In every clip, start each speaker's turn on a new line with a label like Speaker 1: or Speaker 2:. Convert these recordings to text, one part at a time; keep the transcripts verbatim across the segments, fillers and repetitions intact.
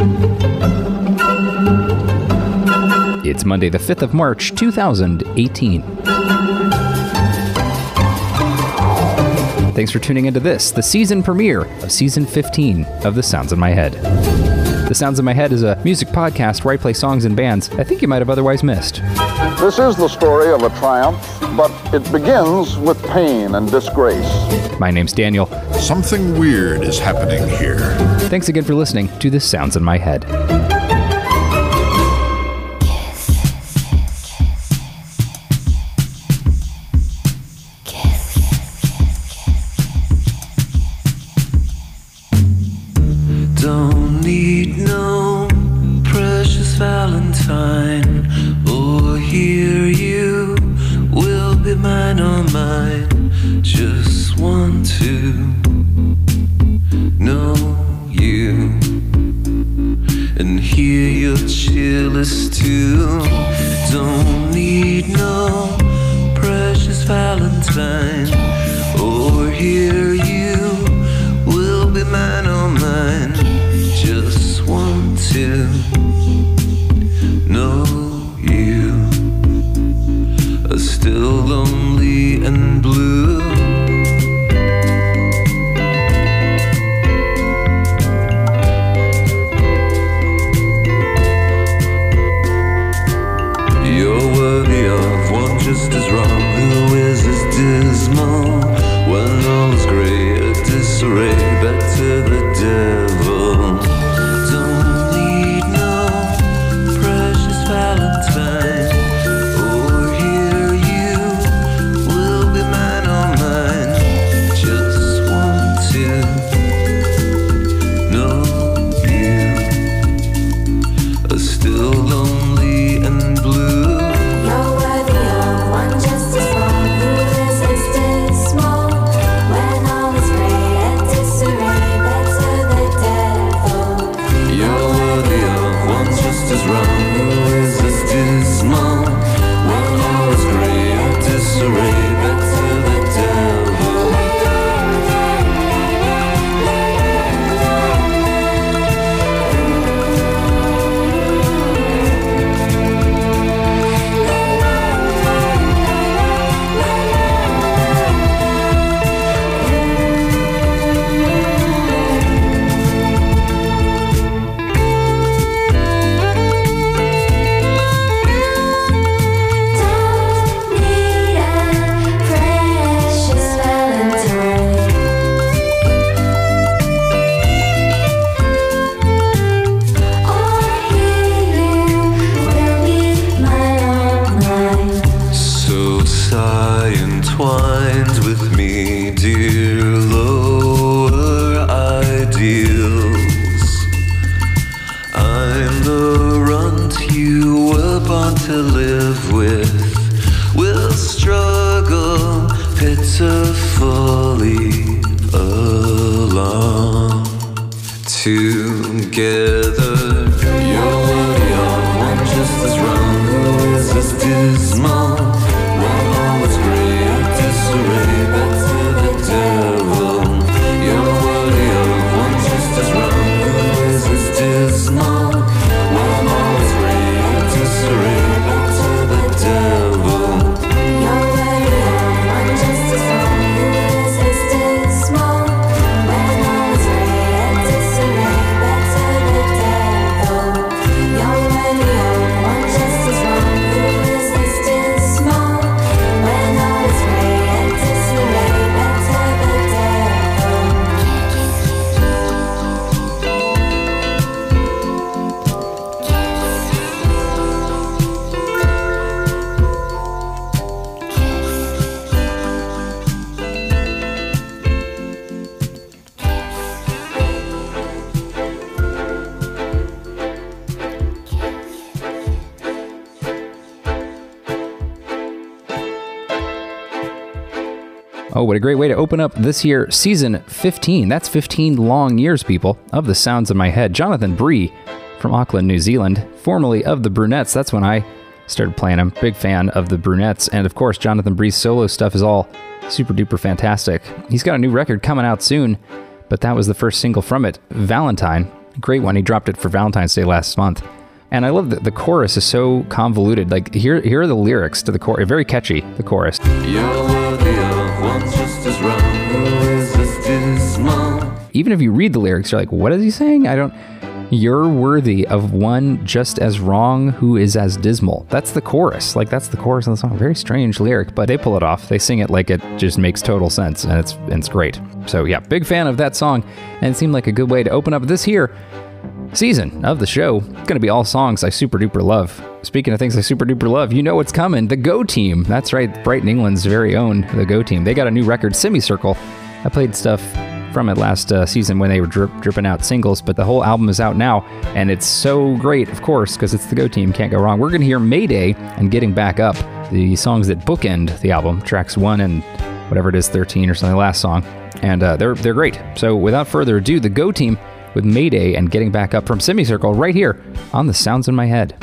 Speaker 1: It's Monday, the fifth of March, two thousand eighteen. Thanks for tuning into this, the season premiere of season fifteen of The Sounds in My Head. The Sounds in My Head is a music podcast where I play songs and bands I think you might have otherwise missed.
Speaker 2: This is the story of a triumph, but it begins with pain and disgrace.
Speaker 1: My name's Daniel.
Speaker 3: Something weird is happening here.
Speaker 1: Thanks again for listening to The Sounds in My Head.
Speaker 4: Don't need no precious Valentine, or hear you will be mine or mine. Just want to know you and hear your chillest too. Don't need no precious Valentine, or hear you will be mine or mine. Just want to know you are still lonely and blue. You're worthy of one just as wrong. Who is as dismal when all is grey, a disarray, back to the devil. Don't need no precious Valentine, or hear you will be mine or mine. Just want to know you are still lonely and blue. Entwined with me, dear lower ideals. I'm the runt you were born to live with. We'll struggle pitifully along together. You're worthy of one just as wrong. Who is as dismal when all is grey, a disarray, back to the devil. You're worthy of one just as wrong. Who is as dismal when all is grey, a disarray, back to the devil.
Speaker 5: You're worthy of one just as wrong. Who is as dismal when all is grey, a disarray, back to the devil. You're worthy of one just as wrong. Who is as dismal when all is grey, a disarray, back to the devil.
Speaker 1: Oh, what a great way to open up this year, season fifteen. That's fifteen long years, people, of The Sounds in My Head. Jonathan Bree from Auckland, New Zealand, formerly of the Brunettes. That's when I started playing him. Big fan of the Brunettes. And of course, Jonathan Bree's solo stuff is all super duper fantastic. He's got a new record coming out soon, but that was the first single from it, Valentine. Great one. He dropped it for Valentine's Day last month. And I love that the chorus is so convoluted. Like, here, here are the lyrics to the chorus. Very catchy, the chorus.
Speaker 4: You're worthy of one just as wrong, who is as dismal.
Speaker 1: Even if you read the lyrics, you're like, what is he saying? I don't... You're worthy of one just as wrong, who is as dismal. That's the chorus. Like, that's the chorus of the song. Very strange lyric, but they pull it off. They sing it like it just makes total sense, and it's, and it's great. So, yeah, big fan of that song, and it seemed like a good way to open up this here season of the show. It's going to be all songs I super duper love. Speaking of things I super duper love, you know what's coming. The Go Team. That's right, Brighton, England's very own The Go Team. They got a new record, Semicircle. I played stuff from it last uh, season when they were drip, dripping out singles, but the whole album is out now, and it's so great, of course, because it's the Go Team, can't go wrong. We're going to hear Mayday and Getting Back Up, the songs that bookend the album, tracks one and whatever it is, thirteen or something, last song, and uh, they're they're great. So without further ado, the Go Team with Mayday and Getting Back Up from Semicircle right here on The Sounds in My Head.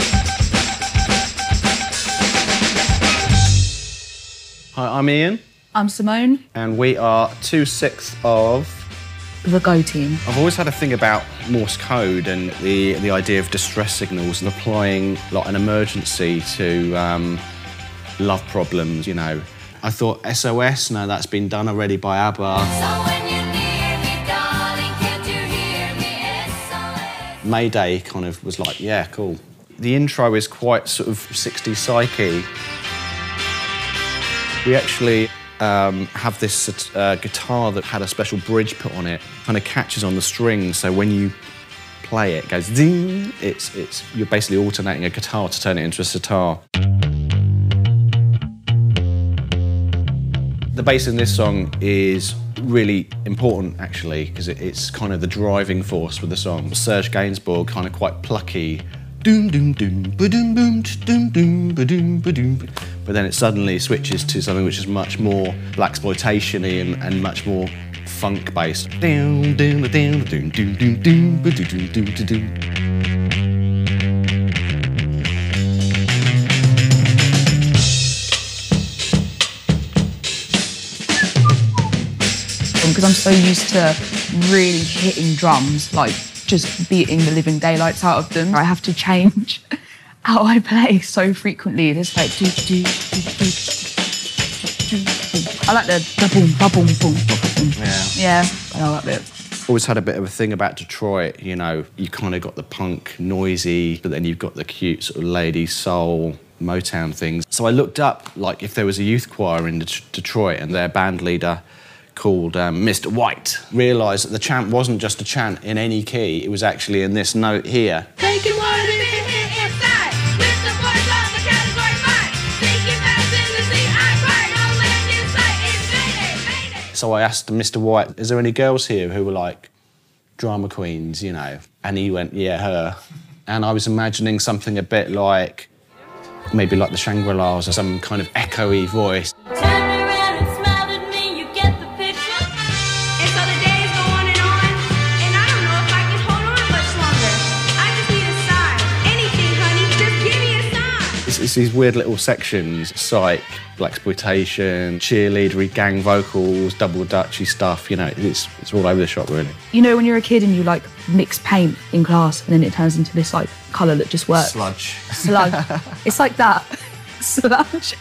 Speaker 6: I'm Ian. I'm Simone,
Speaker 7: And we are two-sixths of...
Speaker 6: the Go Team.
Speaker 7: I've always had a thing about Morse code and the, the idea of distress signals and applying like an emergency to um, love problems, you know. I thought S O S, no, that's been done already by ABBA.
Speaker 5: So when you're near me, darling, can't you hear me? S O S.
Speaker 7: Mayday kind of was like, yeah, cool. The intro is quite sort of sixties psyche. We actually um, have this uh, guitar that had a special bridge put on it, kind of catches on the strings, so when you play it, it goes ding. It's, it's, you're basically alternating a guitar to turn it into a sitar. The bass in this song is really important, actually, because it, it's kind of the driving force for the song. Serge Gainsbourg, kind of quite plucky, doom doom doom, ba-doom boom, doom doom, ba-doom ba-doom. But then it suddenly switches to something which is much more blaxploitation-y and, and much more funk based. Doom doom doom doom doom doom doom, ba-doom doom doom doom.
Speaker 6: Because I'm so used to really hitting drums, like just beating the living daylights out of them. I have to change how I play so frequently. It's like do do do do do do. I like the the boom, ba boom, boom, ba boom.
Speaker 7: Yeah.
Speaker 6: Yeah, I like that.
Speaker 7: Always had a bit of a thing about Detroit, you know, you kind of got the punk, noisy, but then you've got the cute sort of lady soul, Motown things. So I looked up, like, if there was a youth choir in Det- Detroit and their band leader called um, Mister White realised that the chant wasn't just a chant in any key, it was actually in this note here.
Speaker 5: Taking one of it inside. With the boys on the category five. Sneaking fast in the seat, I cried. No land in sight. It's mayday, mayday.
Speaker 7: So I asked Mister White, is there any girls here who were like drama queens, you know? And he went, yeah, her. And I was imagining something a bit like, maybe like the Shangri-Las or some kind of echoey voice.
Speaker 5: Turned around and smiled at me. You get the picture. And so the days go on and on. And I don't know if I can hold on much longer. I just need a sign. Anything, honey. Just give me a sign.
Speaker 7: It's, it's these weird little sections, psych, blaxploitation, cheerleadery, gang vocals, double dutchy stuff, you know, it's, it's all over the shop, really.
Speaker 6: You know when you're a kid and you like mix paint in class and then it turns into this like colour that just works?
Speaker 7: Sludge.
Speaker 6: Sludge. It's like that. Sludge.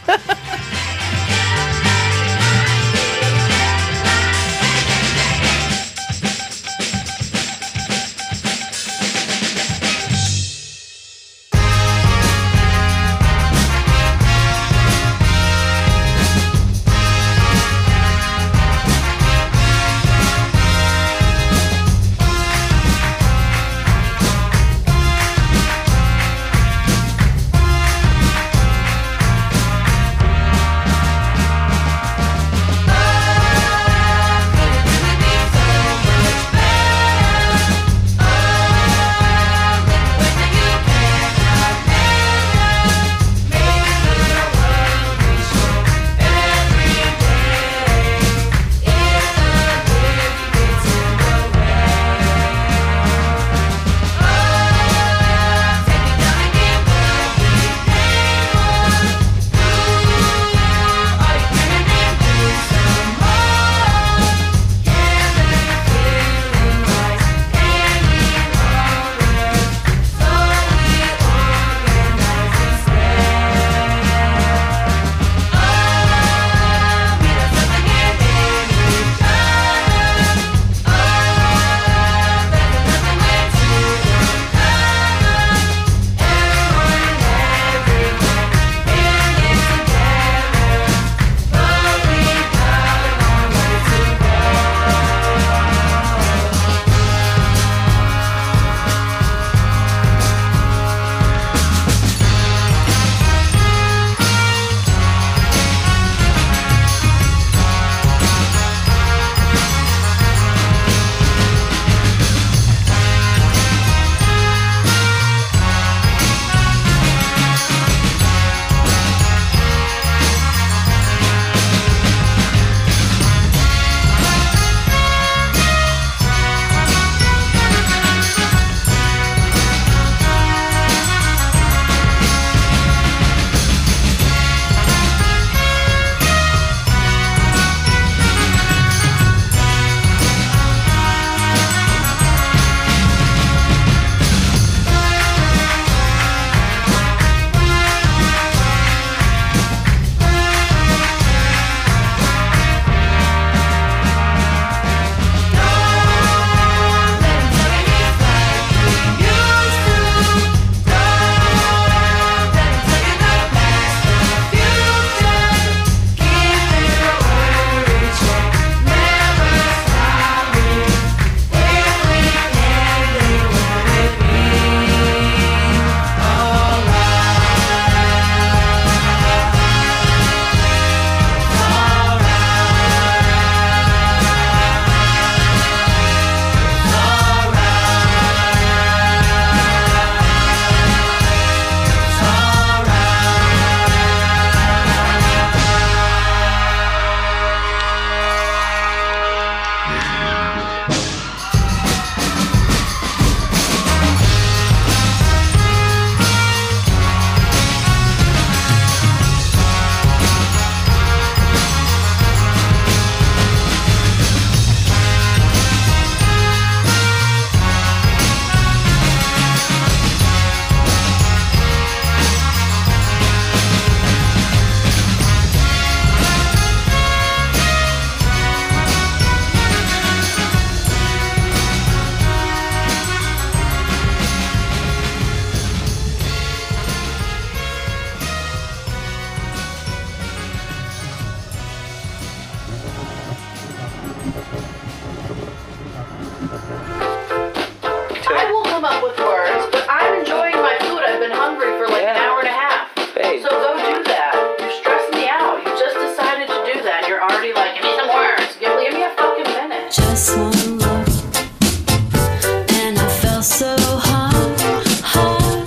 Speaker 5: one look, and I fell so hard, hard,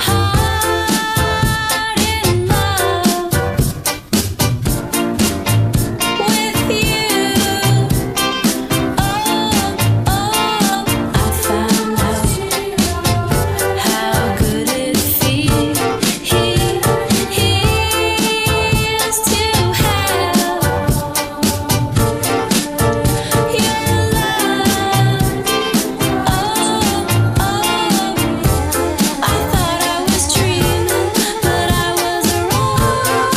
Speaker 5: hard in love with you. Oh, oh, I found out how good it feels to have your love. Oh, oh, I thought I was dreaming, but I was wrong.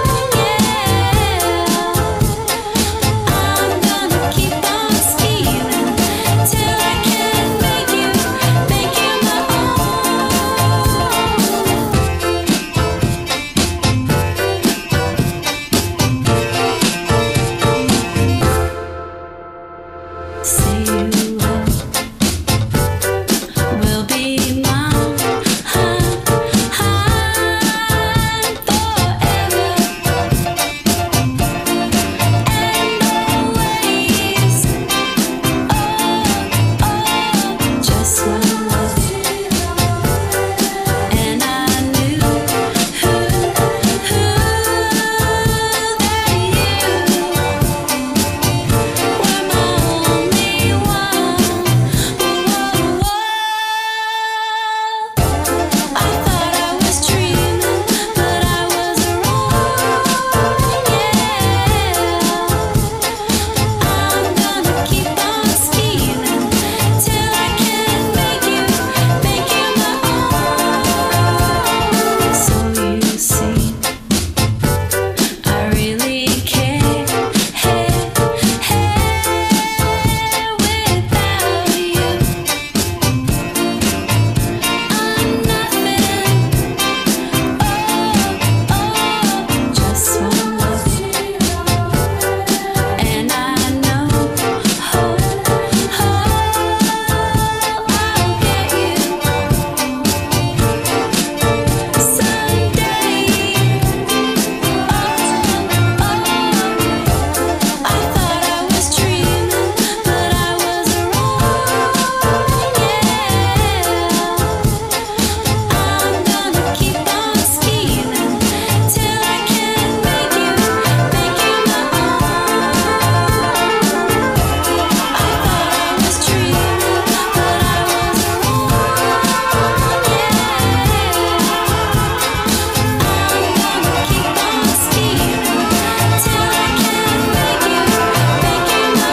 Speaker 5: Yeah, I'm gonna keep on scheming till I can make you, make you my own. Say you will, will be mine, I'm forever and always. Oh, oh, just one look, and I knew who, who that you were my only one. Whoa, whoa. I thought I was dreaming, but I was wrong. Yeah, I'm gonna keep on scheming till I can make you, make you my own. So you see, I really care, hey, hey, without you, I'm nothing. Oh, oh, just one look, and I know, oh, oh, I'll get you someday. Oh, oh, I thought I was dreaming, but I was wrong. Yeah, I'm gonna keep on scheming till I can make you, make you my own. I thought I was dreaming, but I was wrong. Yeah, I'm gonna keep on scheming till I can make you, make you my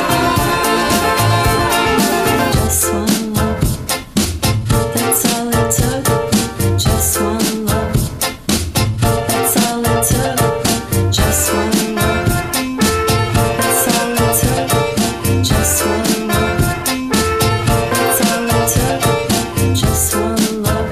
Speaker 5: own. Just one look, that's all it took. Just one look, that's all it took. Just one look, that's all it took. Just one look, that's all it took. Just one look.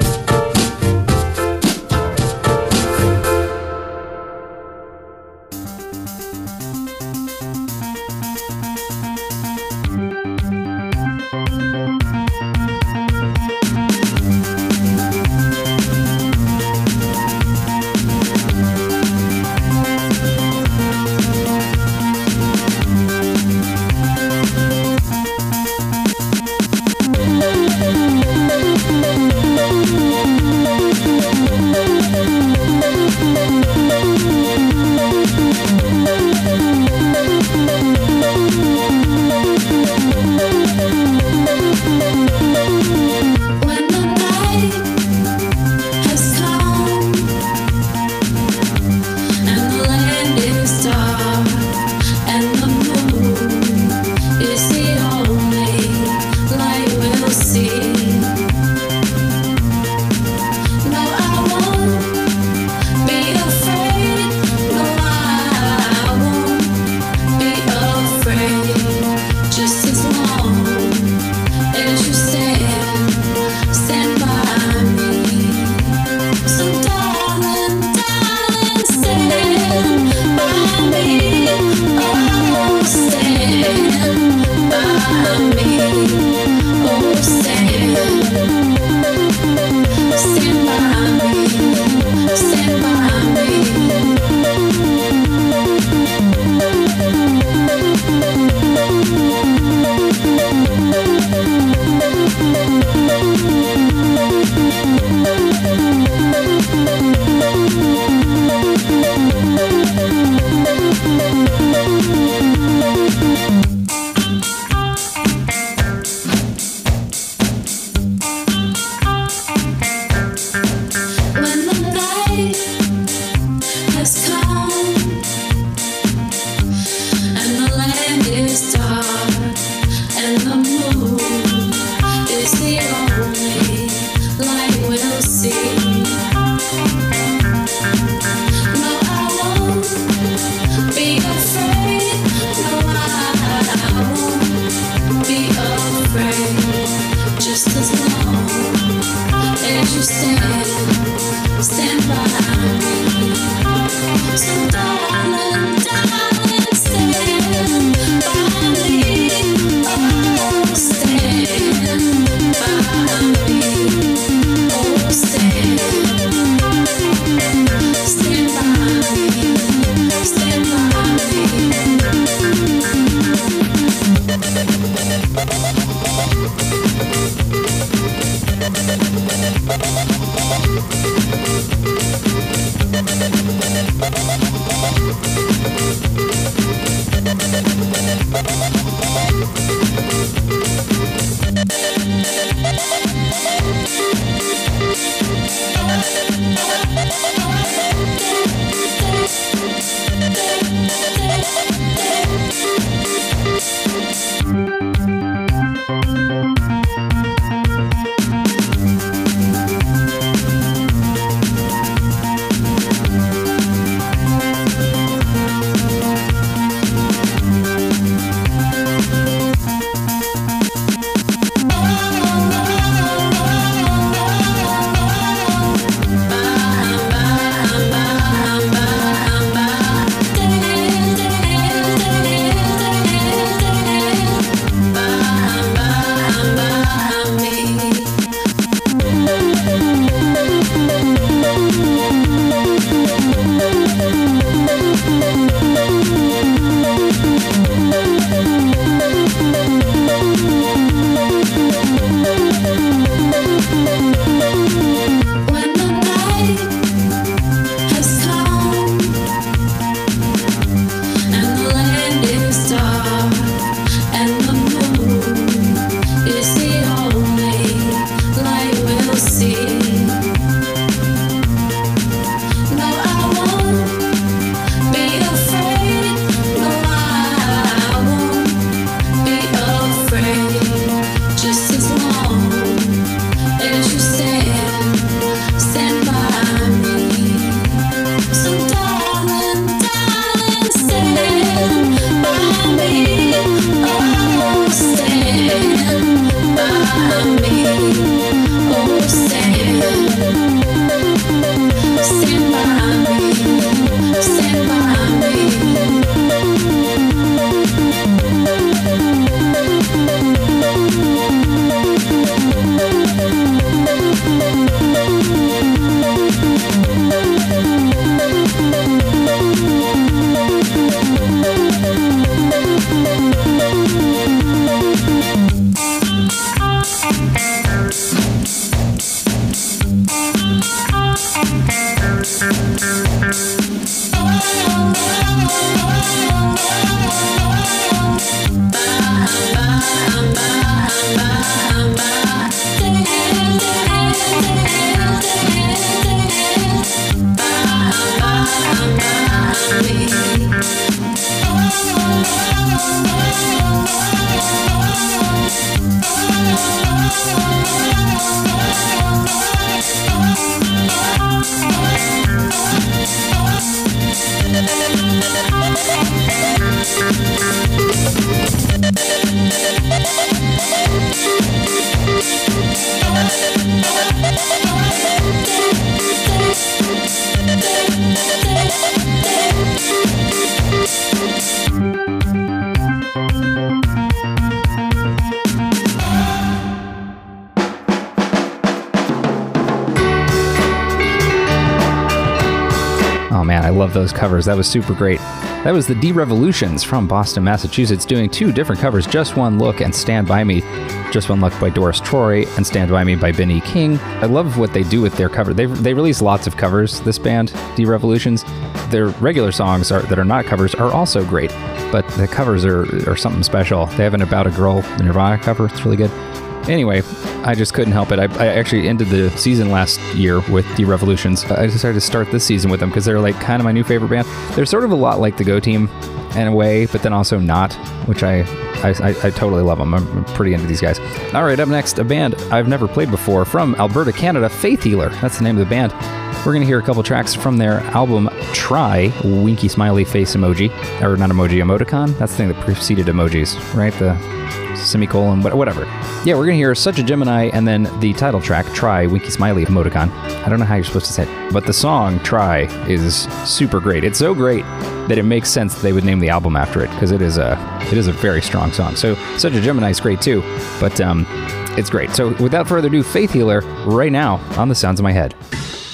Speaker 1: love those covers. That was super great. That was the D-Revolutions from Boston, Massachusetts, doing two different covers, Just One Look and Stand By Me. Just One Look by Doris Troy and Stand By Me by Benny King. I love what they do with their cover. They they release lots of covers, this band, D-Revolutions. Their regular songs are, that are not covers are also great, but the covers are, are something special. They have an About a Girl Nirvana cover. It's really good. Anyway, I just couldn't help it. I, I actually ended the season last year with The-Revolutions. I decided to start this season with them because they're like kind of my new favorite band. They're sort of a lot like the Go Team in a way, but then also not, which I, I, I, I totally love them. I'm pretty into these guys. All right, up next, a band I've never played before from Alberta, Canada, Faith Healer. That's the name of the band. We're going to hear a couple tracks from their album Try, winky smiley face emoji, or not emoji, emoticon. That's the thing that preceded emojis, right? The semicolon, whatever. Yeah, we're going to hear Such a Gemini and then the title track, Try, winky smiley emoticon. I don't know how you're supposed to say it, but the song Try is super great. It's so great that it makes sense that they would name the album after it, because it is a it is a very strong song. So Such a Gemini is great too, but um, it's great. So without further ado, Faith Healer right now on The Sounds of My Head.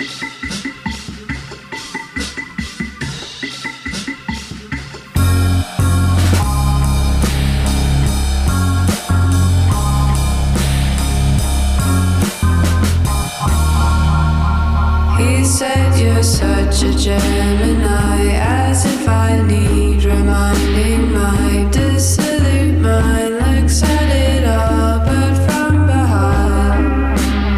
Speaker 8: He said you're such a Gemini, as if I need reminding. My dissolute mind looks at it all, but from behind.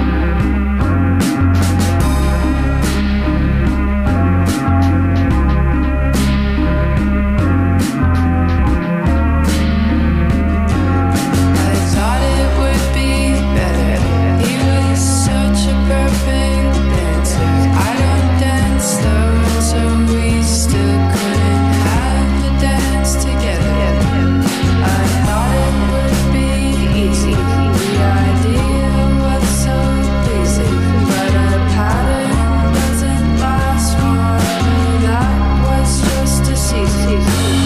Speaker 8: I thought it would be better. He was such a perfect dancer. I don't dance slow, so we still couldn't have a dance together. I thought it would be easy. The idea was so pleasing, but a pattern doesn't last forever. That was just a season.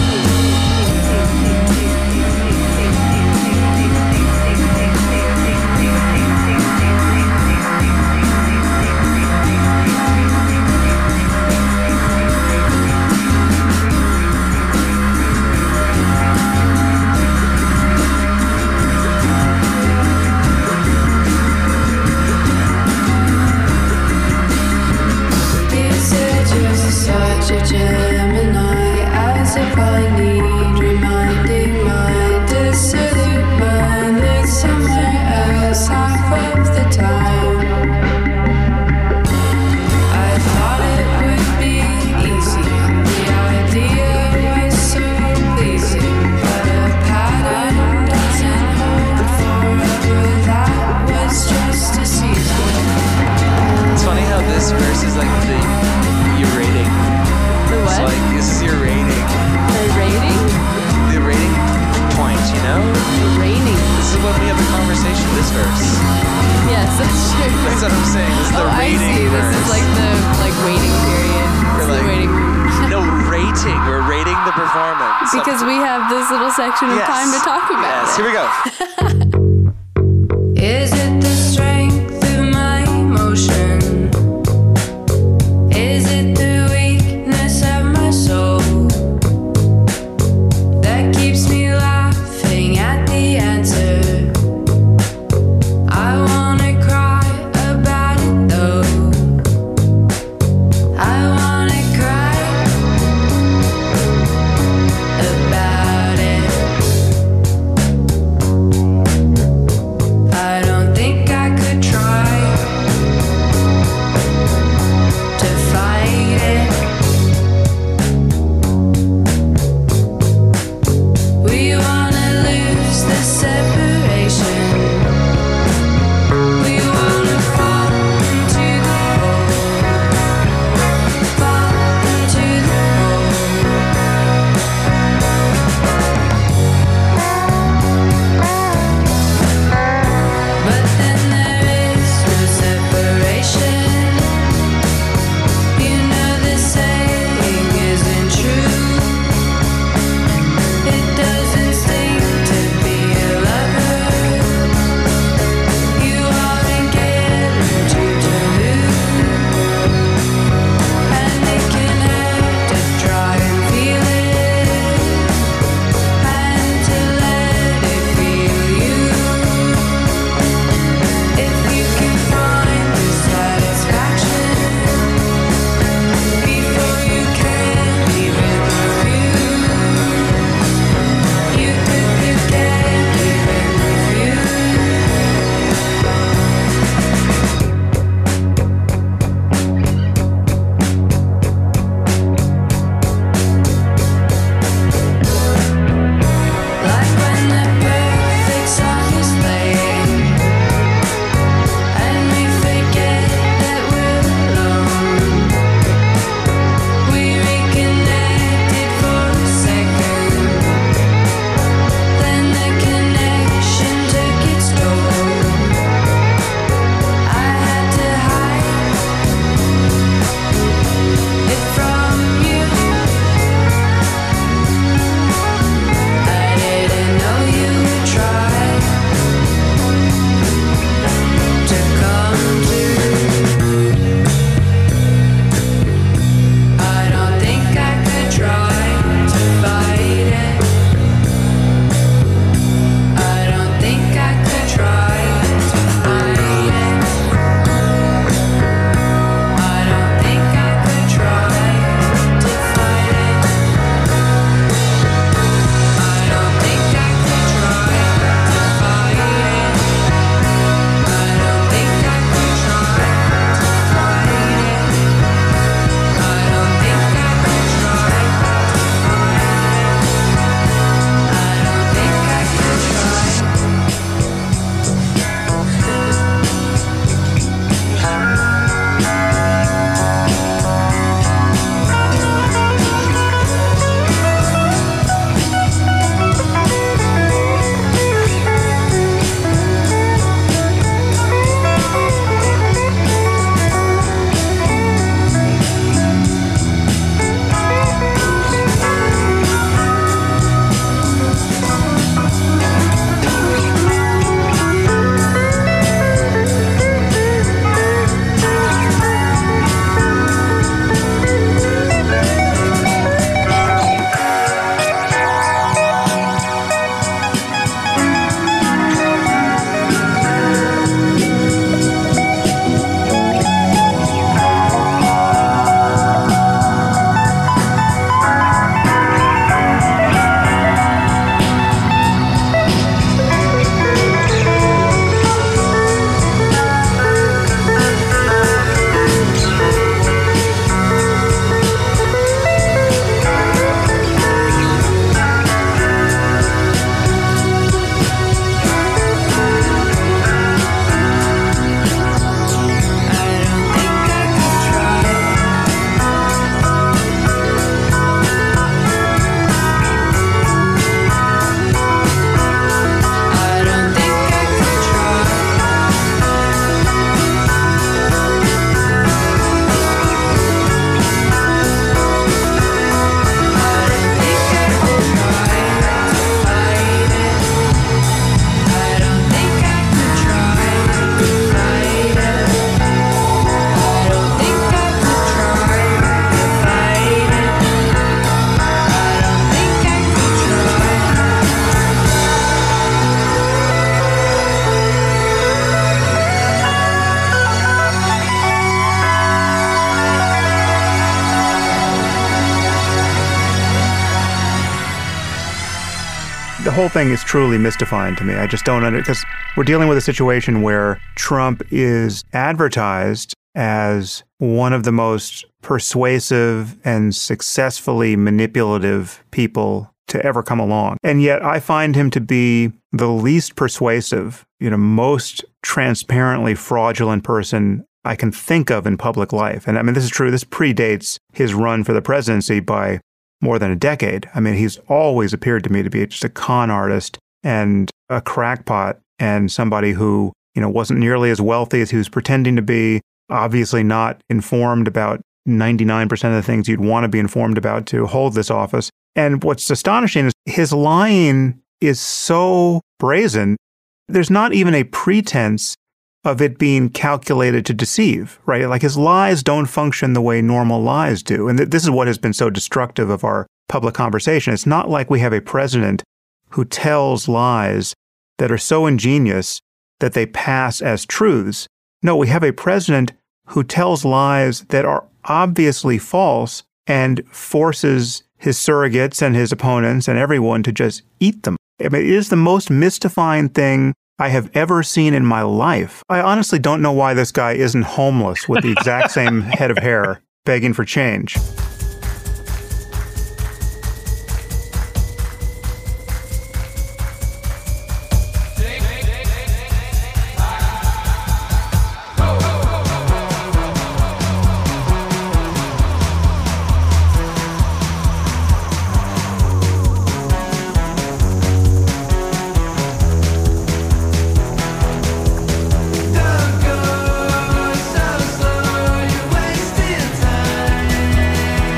Speaker 8: He said you're such a Gemini, as if I need reminding. My dissolute mind is somewhere else half of the time. I thought it would be easy. The idea was so pleasing, but a pattern doesn't hold forever. That was just a season.
Speaker 9: It's funny how this verse is like the your rating.
Speaker 10: The what?
Speaker 9: So like this is your rating.
Speaker 10: The rating?
Speaker 9: The rating point, you know?
Speaker 10: The rating.
Speaker 9: This is when we have a conversation, this verse.
Speaker 10: Yes, that's true.
Speaker 9: That's what I'm saying. This is the
Speaker 10: Oh, I
Speaker 9: rating
Speaker 10: see.
Speaker 9: verse.
Speaker 10: This is like the like waiting period.
Speaker 9: We're
Speaker 10: It's the
Speaker 9: like-
Speaker 10: waiting room.
Speaker 9: No, rating. We're rating the performance.
Speaker 10: Because we have this little section of
Speaker 9: Yes.
Speaker 10: time to talk about
Speaker 9: Yes,
Speaker 10: it.
Speaker 9: here we go.
Speaker 8: Is it the strength of my emotion? Is it the weakness of my soul that keeps me laughing at the answer? I wanna cry about it though. I wanna cry about it. I don't
Speaker 11: whole thing is truly mystifying to me. I just don't under because we're dealing with a situation where Trump is advertised as one of the most persuasive and successfully manipulative people to ever come along. And yet I find him to be the least persuasive, you know, most transparently fraudulent person I can think of in public life. And I mean, this is true. This predates his run for the presidency by more than a decade. I mean, he's always appeared to me to be just a con artist and a crackpot and somebody who, you know, wasn't nearly as wealthy as he was pretending to be, obviously not informed about ninety-nine percent of the things you'd want to be informed about to hold this office. And what's astonishing is his lying is so brazen, there's not even a pretense of it being calculated to deceive, right? Like his lies don't function the way normal lies do. And th- this is what has been so destructive of our public conversation. It's not like we have a president who tells lies that are so ingenious that they pass as truths. No, we have a president who tells lies that are obviously false and forces his surrogates and his opponents and everyone to just eat them. I mean, it is the most mystifying thing I have ever seen in my life. I honestly don't know why this guy isn't homeless with the exact same head of hair begging for change.
Speaker 8: Don't go so slow, you're wasting time.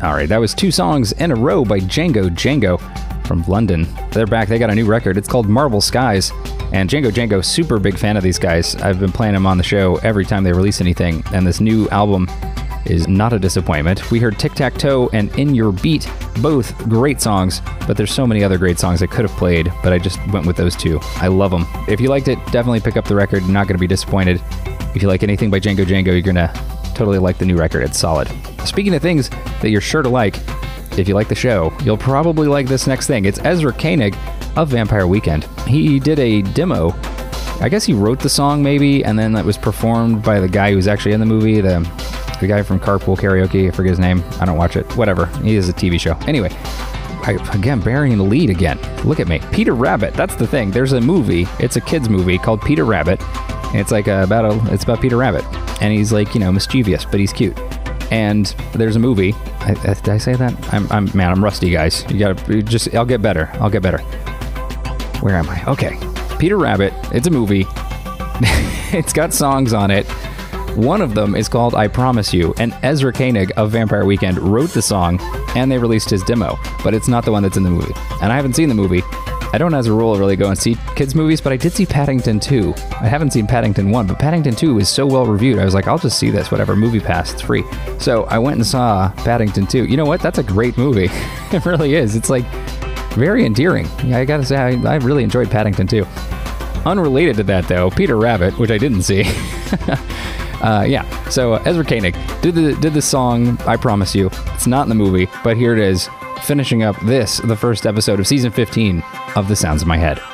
Speaker 1: All right, that was two songs in a row by Django Django from London. They're back. They got a new record. It's called Marble Skies. And Django Django, super big fan of these guys. I've been playing them on the show every time they release anything. And this new album is not a disappointment. We heard Tic Tac Toe and In Your Beat, both great songs, but there's so many other great songs I could have played, but I just went with those two. I love them. If you liked it, definitely pick up the record. You're not going to be disappointed. If you like anything by Django Django, you're going to totally like the new record. It's solid. Speaking of things that you're sure to like, if you like the show, you'll probably like this next thing. It's Ezra Koenig of Vampire Weekend. He did a demo. I guess he wrote the song maybe, and then that was performed by the guy who was actually in the movie, the the guy from Carpool Karaoke. I forget his name. I don't watch it. Whatever. He is a T V show. Anyway, I, again, burying the lead again. Look at me. Peter Rabbit. That's the thing. There's a movie. It's a kid's movie called Peter Rabbit. And it's like a, about a, it's about Peter Rabbit. And he's like, you know, mischievous, but he's cute. And there's a movie. I, I, did I say that? I'm, I'm, man, I'm rusty, guys. You gotta just, I'll get better. I'll get better. Where am I? Okay. Peter Rabbit. It's a movie. It's got songs on it. One of them is called I Promise You, and Ezra Koenig of Vampire Weekend wrote the song, and they released his demo, but it's not the one that's in the movie. And I haven't seen the movie. I don't, as a rule, really go and see kids' movies, but I did see Paddington two. I haven't seen Paddington one, but Paddington two is so well reviewed. I was like, I'll just see this, whatever, Movie Pass, it's free. So I went and saw Paddington two. You know what? That's a great movie. It really is. It's like very endearing. Yeah, I gotta say, I, I really enjoyed Paddington two. Unrelated to that, though, Peter Rabbit, which I didn't see. Uh, yeah, so uh, Ezra Koenig did the did the song I Promise You. It's not in the movie, but here it is, finishing up this, the first episode of season fifteen of The Sounds of My Head.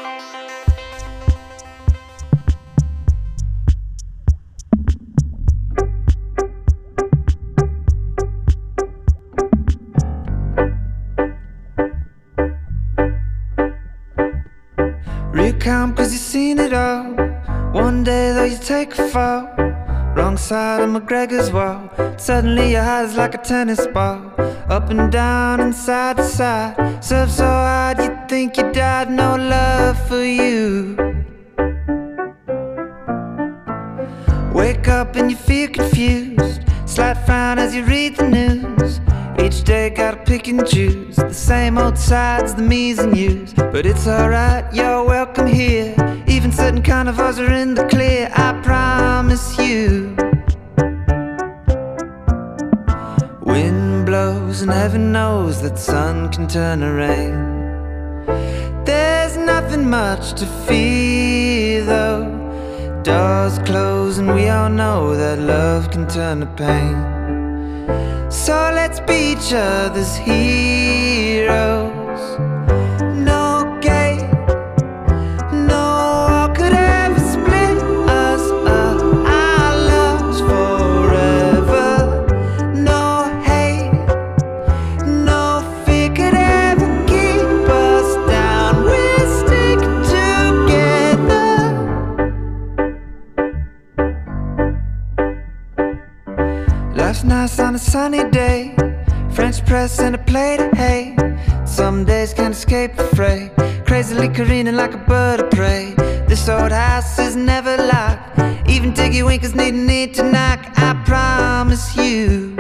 Speaker 12: Recount cause you've seen it all. One day though you take a fall, wrong side of McGregor's wall. Suddenly your heart is like a tennis ball, up and down and side to side. Serve so hard you think you died, no love for you. Wake up and you feel confused, slight frown as you read the news. Each day gotta pick and choose, the same old sides, the me's and you's. But it's alright, you're welcome here. Even certain carnivores are in the clear, I promise you. Wind blows and heaven knows that sun can turn to rain. There's nothing much to fear though. Doors close and we all know that love can turn to pain. So let's be each other's heroes. No gate, no wall could ever split us up. Our love's forever. No hate, no fear could ever keep us down. We'll stick together. Last night on a sunny day, French press and a plate of hay. Some days can't escape the fray, crazily careening like a bird of prey. This old house is never locked, even Tiggy Winkers need a need to knock. I promise you.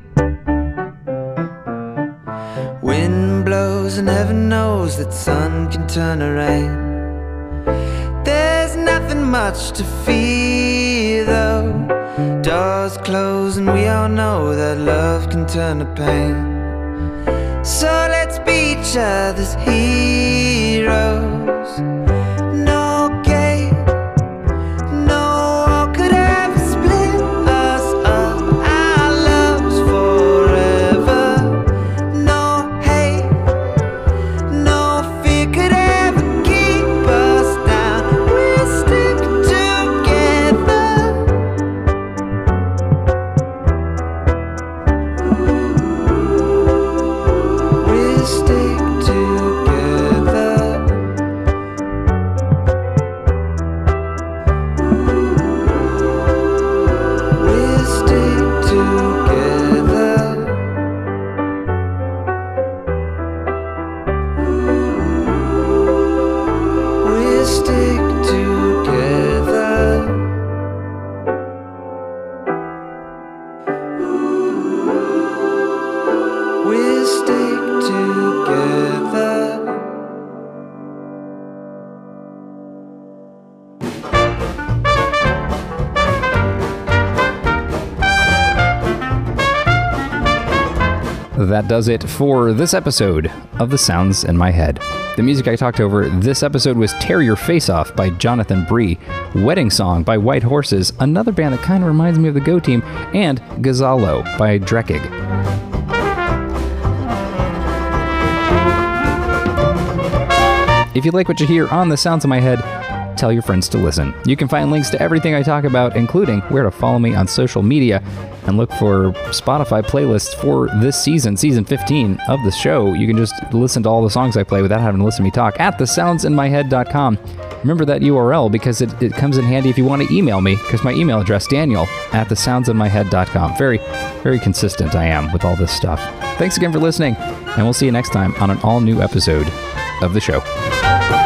Speaker 12: Wind blows and heaven knows that sun can turn to rain. There's nothing much to fear though. Doors close and we all know that love can turn to pain. So let's be each other's heroes. No gate, no wall could ever split us up. Our love's forever. No hate, no fear could ever keep us down. We'll stick together. We'll stick together.
Speaker 1: That does it for this episode of The Sounds in My Head. The music I talked over this episode was Tear Your Face Off by Jonathan Bree, Wedding Song by White Horses, another band that kind of reminds me of the Go Team, and Ghazalo by Dreckig. If you like what you hear on The Sounds in My Head, tell your friends to listen. You can find links to everything I talk about, including where to follow me on social media, and look for Spotify playlists for this season, season fifteen of the show. You can just listen to all the songs I play without having to listen to me talk at the sounds in my head dot com. Remember that U R L because it, it comes in handy if you want to email me, because my email address, Daniel at the sounds in my head dot com. Very, very consistent I am with all this stuff. Thanks again for listening, and we'll see you next time on an all-new episode of the show.